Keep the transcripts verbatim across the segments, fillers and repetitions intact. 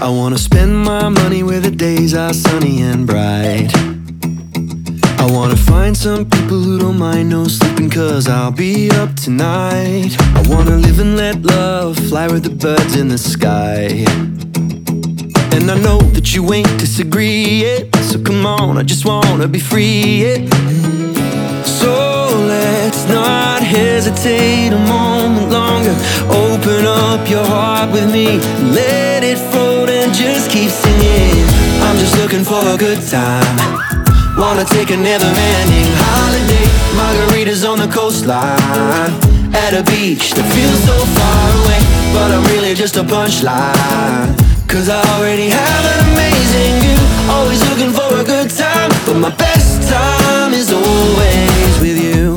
I wanna spend my money where the days are sunny and bright. I wanna find some people who don't mind no sleeping, cause I'll be up tonight. I wanna live and let love fly with the birds in the sky. And I know that you ain't disagree yet, so come on, I just wanna be free, yeah. So let's not hesitate a moment longer. Open up your heart with me, let it float and just keep singing. I'm just looking for a good time, wanna take a never-ending holiday. Margaritas on the coastline, at a beach that feels so far away. But I'm really just a punchline, cause I already have an amazing view. Always looking for a good time, but my best time is always with you.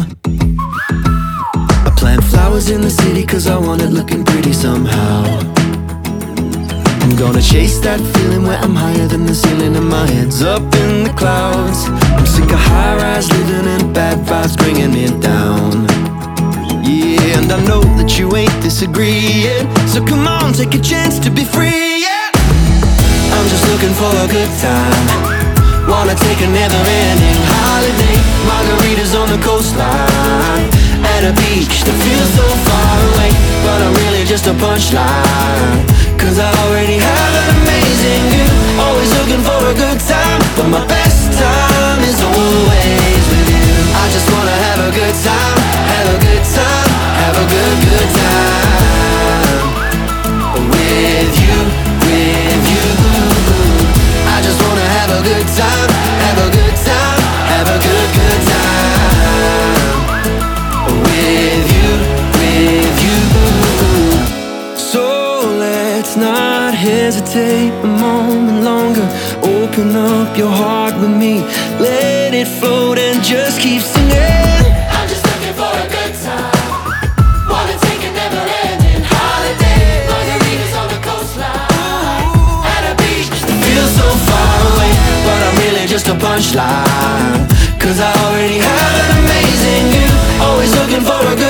I plant flowers in the city cause I want it looking pretty somehow. I'm gonna chase that feeling where I'm higher than the ceiling and my head's up in the clouds. I'm sick of high-rise living and bad vibes bringing me down. Yeah, and I know that you ain't disagreeing, so come on, take a chance to be free, yeah. I'm just looking for a good time, wanna take a never-ending holiday. Margaritas on the coastline, at a beach that feels so far away. But I'm really just a punchline, cause I already have an amazing view. Always looking for a good time, but my best time is always with you. I just wanna have a good time, have a good time, have a good, good time with you, with you. I just wanna have a good time, have a good time, have a good, good time with you, with you. So let's not hesitate a moment longer. Open up your heart with me, let it float and just keep singing. I'm just looking for a good time, wanna take a never-ending holiday. Margaritas on the coastline, at a beach that feels so far away. But I'm really just a punchline, cause I already have an amazing view. Always looking for a good